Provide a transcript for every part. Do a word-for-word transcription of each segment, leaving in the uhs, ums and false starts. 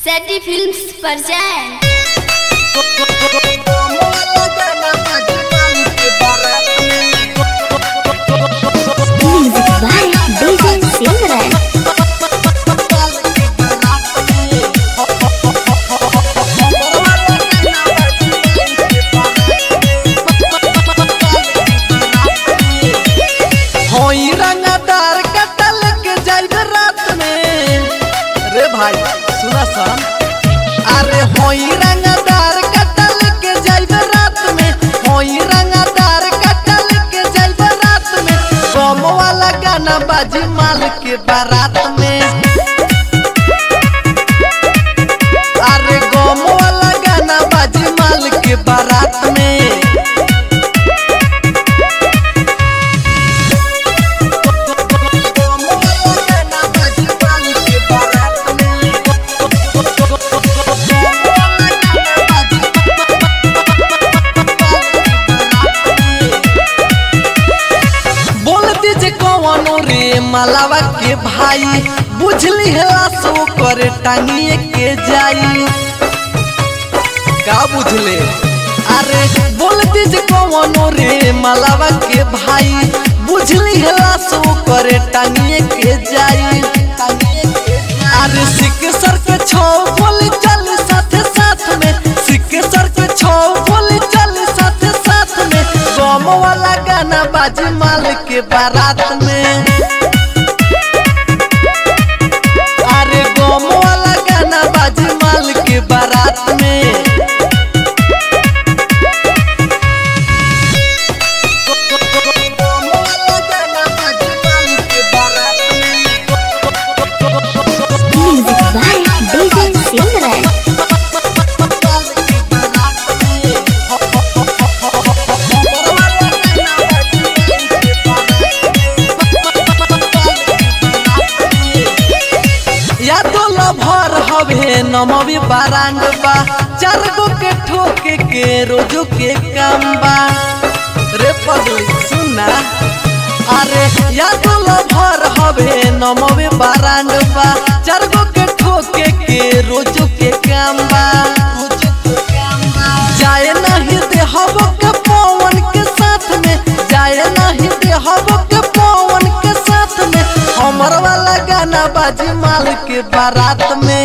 सेटी फिल्म्स पर जाएं। Music by DJ Simran. होई रंगदार कटल के जाइब रात में रे भाई सुना सन। अरे होई रंगदार कटल के जाइब रात में, होई रंगदार कटल के जाइब रात में। बम वाला गाना बाजी माल के बारात में। अरे गम वाला गाना बाजी माल के बारात में। मलावा के भाई बुझली हला सो कर टांगिए के जाई का बुझले। अरे बोल दीज कौनो रे मलावा के भाई बुझली हला सो कर टांगिए के जाई। अरे सिक सर के छो बोली चल साथ साथ में, सिक सर के छो बोली चल साथ साथ में। गम वाला गाना बाजी माल के बारात में। बारात में म्यूजिक बाय डीजे सिमरन। या तो लभर हवे नमवी बारांड बा, चार गो के ठोके के रोजो के काम बा रे पगली सुना। अरे या तो लभर हवे नमवी बारांड बा, चार गो के ठोके के रोजो के काम बा। जाए नहीं दे हबो के पवन के साथ में, जाए नहीं दे हबो के पवन के साथ में। हमर वाला गाना बाजी माल के बारात में।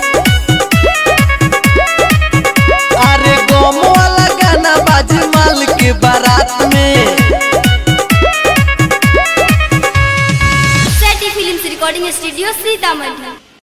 अरे गम वाला गाना बाजी माल के बारात में। सेटी फिल्म्स रिकॉर्डिंग स्टूडियो सीतामढ़ी।